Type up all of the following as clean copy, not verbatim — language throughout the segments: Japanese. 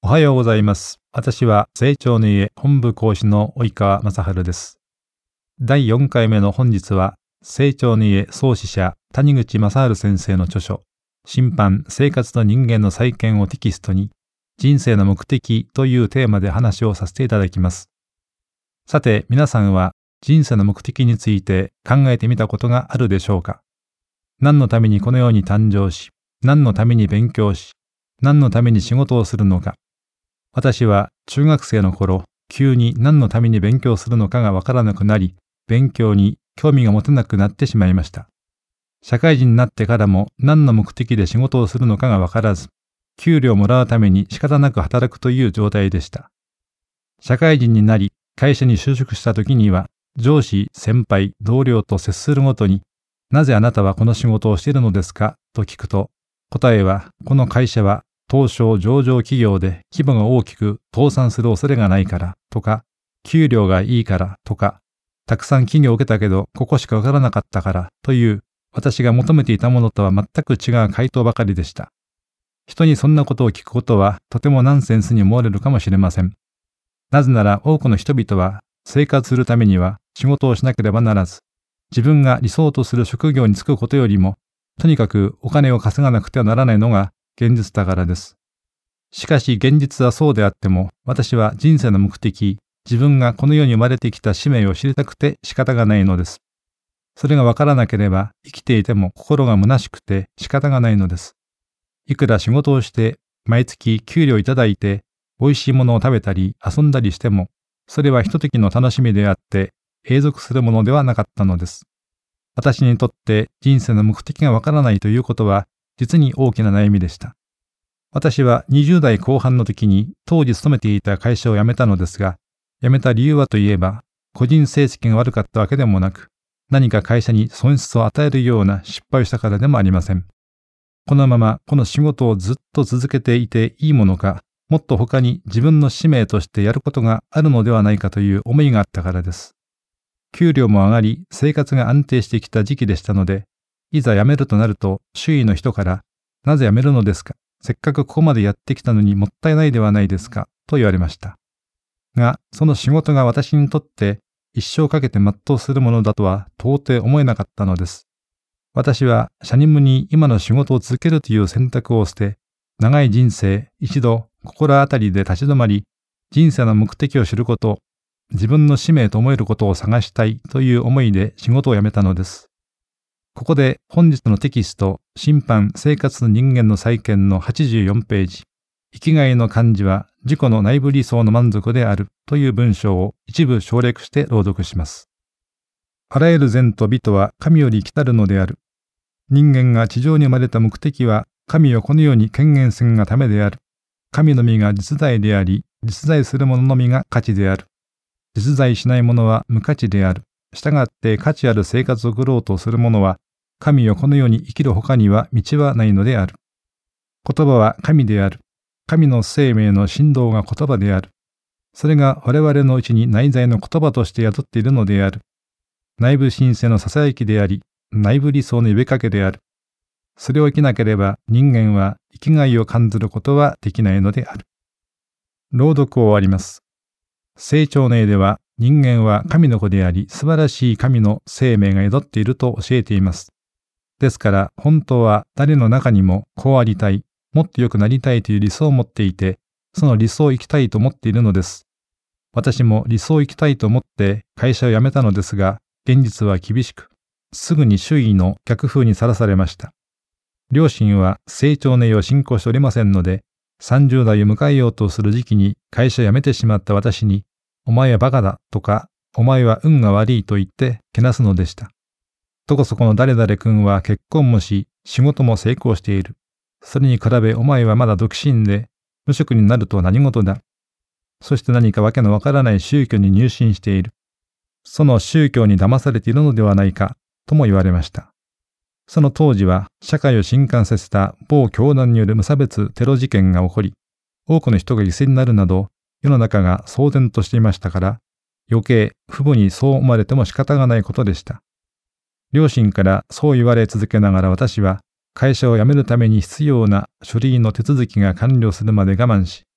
おはようございます。私は成長の家本部講師の及川正治です。第4回目の本日は、成長の家創始者谷口正治先生の著書、審判生活と人間の再建をテキストに、人生の目的というテーマで話をさせていただきます。さて、皆さんは人生の目的について考えてみたことがあるでしょうか？何のためにこの世に誕生し、何のために勉強し、何のために仕事をするのか。私は中学生の頃、急に何のために勉強するのかがわからなくなり、勉強に興味が持てなくなってしまいました。社会人になってからも何の目的で仕事をするのかがわからず、給料をもらうために仕方なく働くという状態でした。社会人になり、会社に就職した時には、上司、先輩、同僚と接するごとに、なぜあなたはこの仕事をしているのですかと聞くと、答えは、この会社は東証上場企業で規模が大きく倒産する恐れがないからとか、給料がいいからとか、たくさん企業を受けたけどここしかわからなかったからという、私が求めていたものとは全く違う回答ばかりでした。人にそんなことを聞くことはとてもナンセンスに思われるかもしれません。なぜなら多くの人々は生活するためには仕事をしなければならず、自分が理想とする職業に就くことよりも、とにかくお金を稼がなくてはならないのが現実だからです。しかし現実はそうであっても、私は人生の目的、自分がこの世に生まれてきた使命を知りたくて仕方がないのです。それがわからなければ生きていても心が虚しくて仕方がないのです。いくら仕事をして毎月給料いただいて美味しいものを食べたり遊んだりしても、それはひとときの楽しみであって永続するものではなかったのです。私にとって人生の目的がわからないということは実に大きな悩みでした。私は20代後半の時に当時勤めていた会社を辞めたのですが、辞めた理由はといえば、個人成績が悪かったわけでもなく、何か会社に損失を与えるような失敗をしたからでもありません。このままこの仕事をずっと続けていていいものか、もっと他に自分の使命としてやることがあるのではないかという思いがあったからです。給料も上がり、生活が安定してきた時期でしたので、いざ辞めるとなると、周囲の人から、なぜ辞めるのですか？せっかくここまでやってきたのにもったいないではないですか？と言われました。が、その仕事が私にとって一生かけて全うするものだとは到底思えなかったのです。私はシャニムに今の仕事を続けるという選択を捨て、長い人生一度心当たりで立ち止まり、人生の目的を知ること、自分の使命と思えることを探したいという思いで仕事を辞めたのです。ここで本日のテキスト、審判生活の人間の再建の84ページ、生きがいの漢字は自己の内部理想の満足であるという文章を一部省略して朗読します。あらゆる善と美とは神より来たるのである。人間が地上に生まれた目的は神をこの世に権限せんがためである。神の実が実在であり、実在する者の実が価値である。実在しない者は無価値である。したがって価値ある生活を送ろうとする者は、神をこの世に生きる他には道はないのである。言葉は神である。神の生命の振動が言葉である。それが我々のうちに内在の言葉として宿っているのである。内部神聖の囁きであり、内部理想の呼びかけである。それを生きなければ人間は生きがいを感じることはできないのである。朗読を終わります。成長の絵では人間は神の子であり、素晴らしい神の生命が宿っていると教えています。ですから本当は誰の中にもこうありたい、もっと良くなりたいという理想を持っていて、その理想を生きたいと思っているのです。私も理想を生きたいと思って会社を辞めたのですが、現実は厳しく、すぐに周囲の逆風にさらされました。両親は成長の絵を信仰しておりませんので、30代を迎えようとする時期に会社を辞めてしまった私に、お前はバカだとか、お前は運が悪いと言ってけなすのでした。どこそこの誰々君は結婚もし、仕事も成功している。それに比べお前はまだ独身で、無職になるとは何事だ。そして何かわけのわからない宗教に入信している。その宗教に騙されているのではないか、とも言われました。その当時は社会を震撼させた某教団による無差別テロ事件が起こり、多くの人が犠牲になるなど、世の中が騒然としていましたから、余計父母にそう思われても仕方がないことでした。両親からそう言われ続けながら私は、会社を辞めるために必要な書類の手続きが完了するまで我慢し、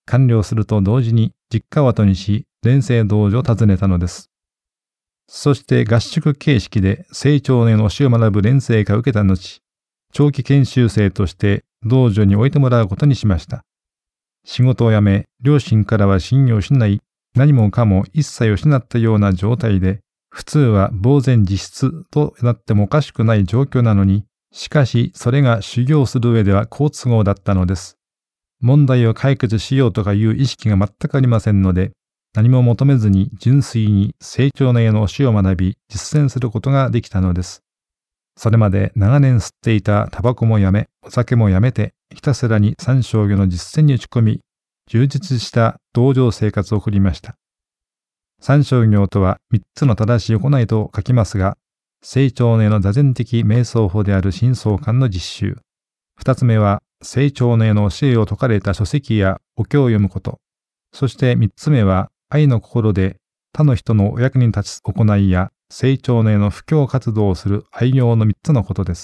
完了すると同時に実家を後にし、錬成道場を訪ねたのです。そして合宿形式で成長年の教えを学ぶ錬成会を受けた後、長期研修生として道場に置いてもらうことにしました。仕事を辞め、両親からは信用を失い、何もかも一切を失ったような状態で、普通は呆然自失となってもおかしくない状況なのに、しかしそれが修行する上では好都合だったのです。問題を解決しようとかいう意識が全くありませんので、何も求めずに純粋に成長年の教えを学び、実践することができたのです。それまで長年吸っていたタバコもやめ、お酒もやめて、ひたすらに三商業の実践に打ち込み、充実した道場生活を送りました。三商業とは3つの正しい行いと書きますが、成長年の座禅的瞑想法である深層観の実習。2つ目は、成長年の教えを説かれた書籍やお経を読むこと。そして3つ目は、愛の心で他の人のお役に立つ行いや成長年の布教活動をする愛用の3つのことです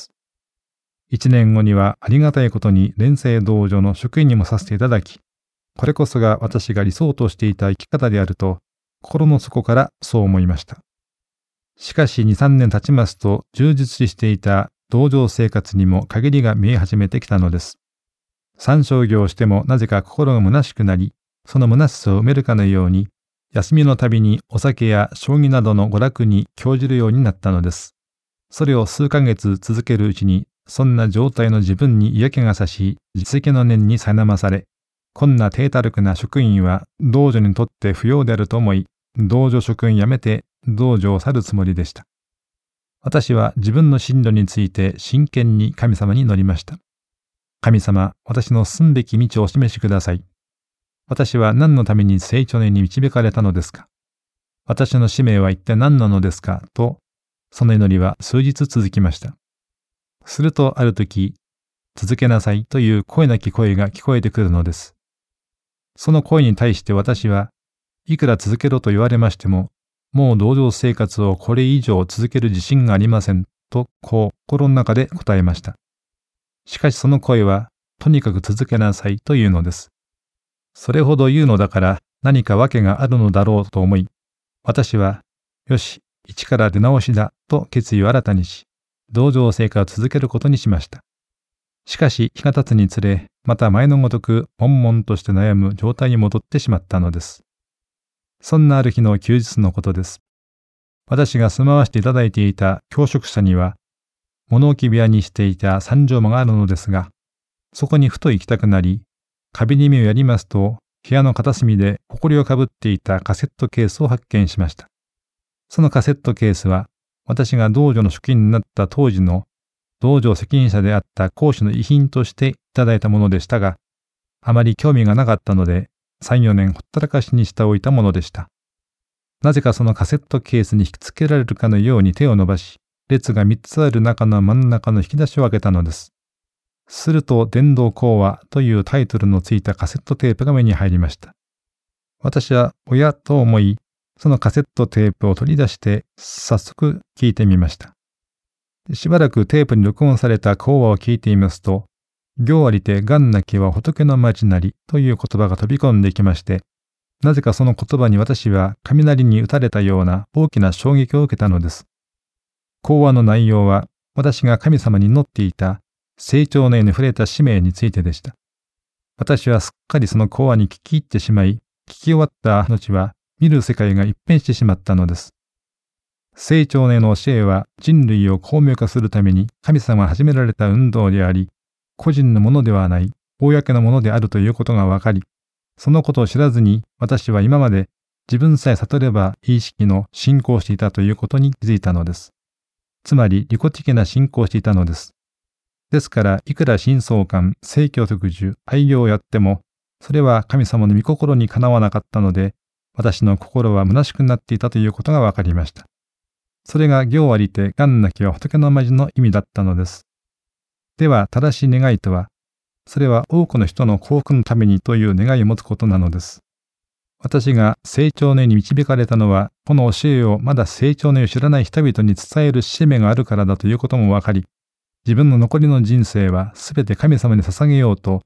。1年後にはありがたいことに錬成道場の職員にもさせていただき、これこそが私が理想としていた生き方であると、心の底からそう思いました。しかし2、3年経ちますと、充実していた道場生活にも陰りが見え始めてきたのです。三商業をしてもなぜか心が虚しくなり、その虚しさを埋めるかのように、休みのたびにお酒や将棋などの娯楽に興じるようになったのです。それを数ヶ月続けるうちに、そんな状態の自分に嫌気がさし、実績の念に苛まされ、こんな低たるくな職員は道場にとって不要であると思い、道場職員辞めて道場を去るつもりでした。私は自分の進路について真剣に神様に祈りました。神様、私の進むべき道をお示しください。私は何のために成長年に導かれたのですか？私の使命は一体何なのですか？と、その祈りは数日続きました。するとある時、続けなさいという声なき声が聞こえてくるのです。その声に対して私は、いくら続けろと言われましても、もう道場生活をこれ以上続ける自信がありませんと、こう心の中で答えました。しかしその声は、とにかく続けなさいというのです。それほど言うのだから何か訳があるのだろうと思い、私は、よし、一から出直しだと決意を新たにし、道場生活を続けることにしました。しかし日が経つにつれ、また前のごとく悶々として悩む状態に戻ってしまったのです。そんなある日の休日のことです。私が住まわしていただいていた教職者には、物置部屋にしていた三畳間があるのですが、そこにふと行きたくなり、壁に目をやりますと、部屋の片隅で埃をかぶっていたカセットケースを発見しました。そのカセットケースは、私が道場の職員になった当時の道場責任者であった講師の遺品としていただいたものでしたが、あまり興味がなかったので、3、4年ほったらかしにしておいたものでした。なぜかそのカセットケースに引き付けられるかのように手を伸ばし、列が3つある中の真ん中の引き出しを開けたのです。すると伝道講話というタイトルのついたカセットテープが目に入りました。私はおやと思い、そのカセットテープを取り出して早速聞いてみました。しばらくテープに録音された講話を聞いていますと、行ありて願なきは仏の町なりという言葉が飛び込んできまして、なぜかその言葉に私は雷に打たれたような大きな衝撃を受けたのです。講話の内容は私が神様に祈っていた成長年に触れた使命についてでした。私はすっかりその講話に聞き入ってしまい、聞き終わった後は見る世界が一変してしまったのです。成長年の教えは人類を巧妙化するために神様が始められた運動であり、個人のものではない、公のものであるということが分かり、そのことを知らずに私は今まで自分さえ悟ればいい意識の信仰していたということに気づいたのです。つまり利己的な信仰をしていたのです。ですから、いくら深層観、聖教特需、愛行をやっても、それは神様の御心にかなわなかったので、私の心は虚しくなっていたということが分かりました。それが行ありて願なきは仏の町の意味だったのです。では、正しい願いとは、それは多くの人の幸福のためにという願いを持つことなのです。私が成長年に導かれたのは、この教えをまだ成長年を知らない人々に伝える使命があるからだということも分かり、自分の残りの人生はすべて神様に捧げようと、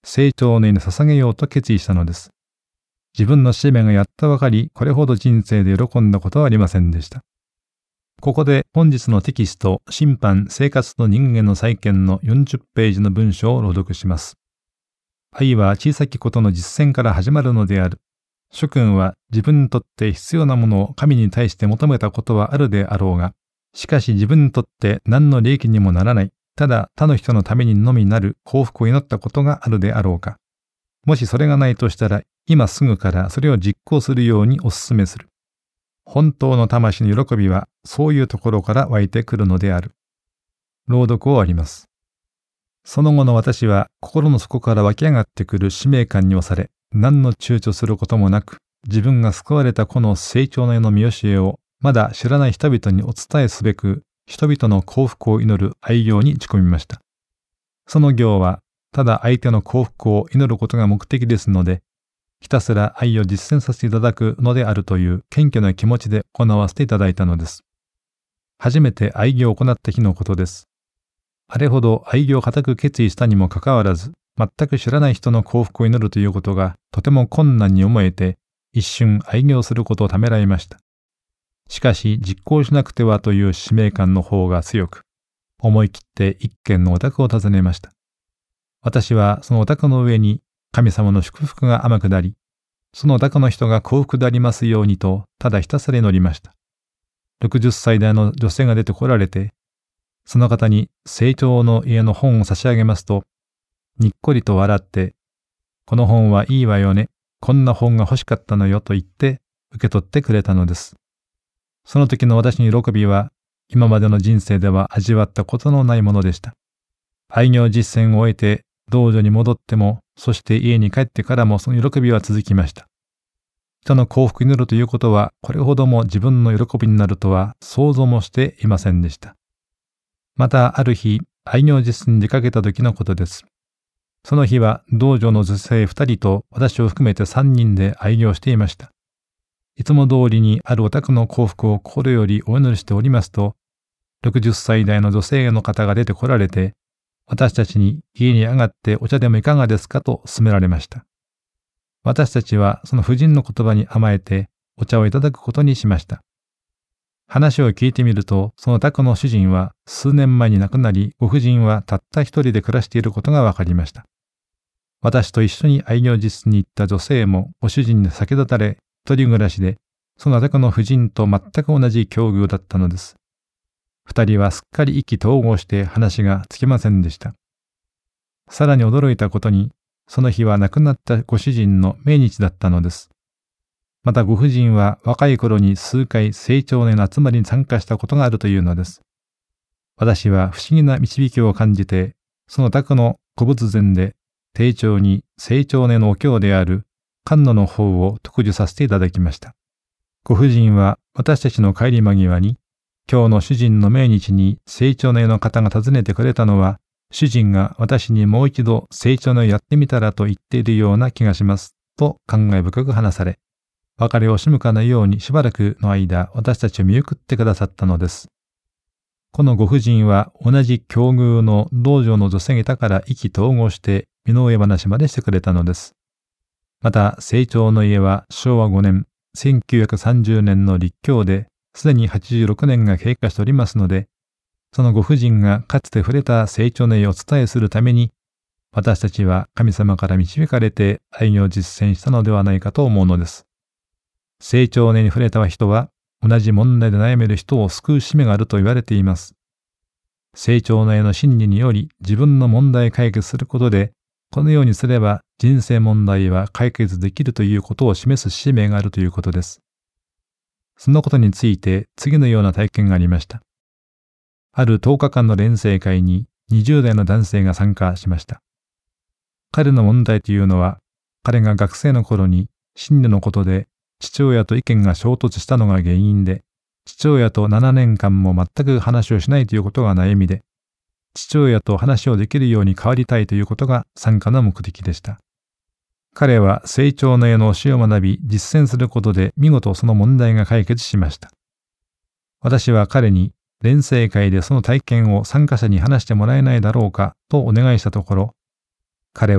成長年に捧げようと決意したのです。自分の使命がやっとわかり、これほど人生で喜んだことはありませんでした。ここで本日のテキスト、審判、生活と人間の再建の40ページの文章を朗読します。愛は小さきことの実践から始まるのである。諸君は自分にとって必要なものを神に対して求めたことはあるであろうが、しかし自分にとって何の利益にもならない、ただ他の人のためにのみなる幸福を祈ったことがあるであろうか。もしそれがないとしたら、今すぐからそれを実行するようにお勧めする。本当の魂の喜びはそういうところから湧いてくるのである。朗読を終わります。その後の私は心の底から湧き上がってくる使命感に押され、何の躊躇することもなく、自分が救われたこの成長の絵の見教えをまだ知らない人々にお伝えすべく、人々の幸福を祈る愛行に打ち込みました。その行は、ただ相手の幸福を祈ることが目的ですので、ひたすら愛を実践させていただくのであるという謙虚な気持ちで行わせていただいたのです。初めて愛行を行った日のことです。あれほど愛行を固く決意したにもかかわらず、全く知らない人の幸福を祈るということがとても困難に思えて、一瞬愛行することをためらいました。しかし実行しなくてはという使命感の方が強く、思い切って一軒のお宅を訪ねました。私はそのお宅の上に神様の祝福が天下り、そのお宅の人が幸福でありますようにと、ただひたすら祈りました。60歳代の女性が出てこられて、その方に成長の家の本を差し上げますと、にっこりと笑って、この本はいいわよね、こんな本が欲しかったのよと言って受け取ってくれたのです。その時の私の喜びは、今までの人生では味わったことのないものでした。愛行実践を終えて、道場に戻っても、そして家に帰ってからもその喜びは続きました。人の幸福になるということは、これほども自分の喜びになるとは想像もしていませんでした。またある日、愛行実践に出かけた時のことです。その日は道場の女性2人と私を含めて3人で愛行していました。いつも通りにあるお宅の幸福を心よりお祈りしておりますと、60歳代の女性の方が出てこられて、私たちに家に上がってお茶でもいかがですかと勧められました。私たちはその夫人の言葉に甘えてお茶をいただくことにしました。話を聞いてみると、その宅の主人は数年前に亡くなり、ご婦人はたった一人で暮らしていることが分かりました。私と一緒に愛行実に行った女性もご主人に先立たれ、一人暮らしで、その宅の夫人と全く同じ境遇だったのです。二人はすっかり意気投合して話がつきませんでした。さらに驚いたことに、その日は亡くなったご主人の命日だったのです。またご婦人は若い頃に数回成長年の集まりに参加したことがあるというのです。私は不思議な導きを感じて、その宅の古物膳で丁重に成長年のお経である観音の方を特授させていただきました。ご婦人は私たちの帰り間際に、今日の主人の命日に成長年の方が訪ねてくれたのは、主人が私にもう一度成長年をやってみたらと言っているような気がします、と感慨深く話され、別れを惜しむかのようにしばらくの間私たちを見送ってくださったのです。このご婦人は同じ境遇の道場の女性方から意気投合して身の上話までしてくれたのです。また成長の家は昭和5年、1930年の立教ですでに86年が経過しておりますので、そのご婦人がかつて触れた成長の絵をお伝えするために、私たちは神様から導かれて愛行を実践したのではないかと思うのです。成長年に触れた人は、同じ問題で悩める人を救う使命があると言われています。成長の絵の真理により自分の問題を解決することで、このようにすれば人生問題は解決できるということを示す使命があるということです。そのことについて次のような体験がありました。ある10日間の錬成会に20代の男性が参加しました。彼の問題というのは、彼が学生の頃に真理のことで父親と意見が衝突したのが原因で、父親と7年間も全く話をしないということが悩みで、父親と話をできるように変わりたいということが参加の目的でした。彼は成長の絵の教えを学び実践することで見事その問題が解決しました。私は彼に錬成会でその体験を参加者に話してもらえないだろうかとお願いしたところ、彼は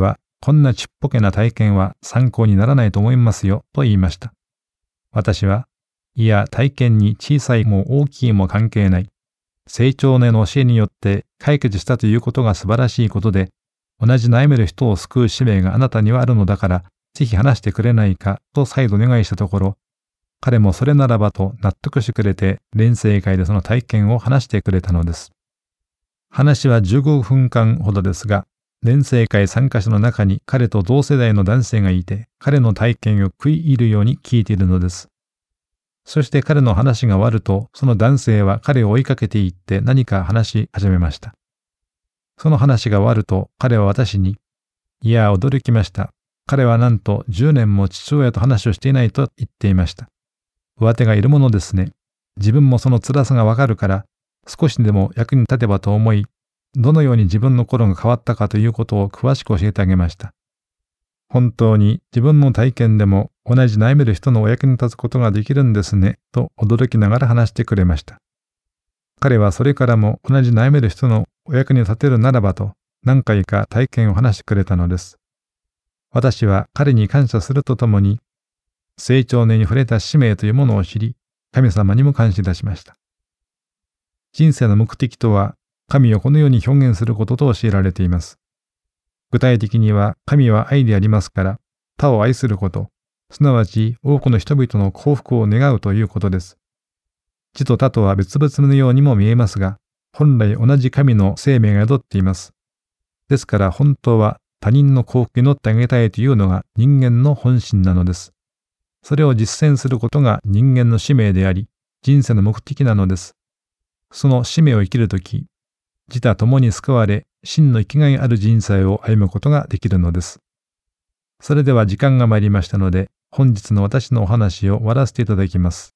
こんなちっぽけな体験は参考にならないと思いますよ、と言いました。私は、いや、体験に小さいも大きいも関係ない。成長年の教えによって解決したということが素晴らしいことで、同じ悩める人を救う使命があなたにはあるのだから、ぜひ話してくれないか、と再度お願いしたところ、彼もそれならばと納得してくれて、錬成会でその体験を話してくれたのです。話は15分間ほどですが、錬成会参加者の中に彼と同世代の男性がいて、彼の体験を食い入るように聞いているのです。そして彼の話が終わると、その男性は彼を追いかけていって何か話し始めました。その話が終わると、彼は私に、いや、驚きました。彼はなんと10年も父親と話をしていないと言っていました。上手がいるものですね。自分もその辛さがわかるから、少しでも役に立てばと思い、どのように自分の心が変わったかということを詳しく教えてあげました。本当に自分の体験でも同じ悩める人のお役に立つことができるんですね、と驚きながら話してくれました。彼はそれからも同じ悩める人のお役に立てるならばと何回か体験を話してくれたのです。私は彼に感謝するとともに、成長年に触れた使命というものを知り、神様にも感謝いたしました。人生の目的とは、神をこのように表現することと教えられています。具体的には、神は愛でありますから、他を愛すること、すなわち多くの人々の幸福を願うということです。地と他とは別々のようにも見えますが、本来同じ神の生命が宿っています。ですから本当は他人の幸福に乗ってあげたいというのが人間の本心なのです。それを実践することが人間の使命であり、人生の目的なのです。その使命を生きるとき、自他共に救われ、真の生きがいある人生を歩むことができるのです。それでは時間が参りましたので、本日の私のお話を終わらせていただきます。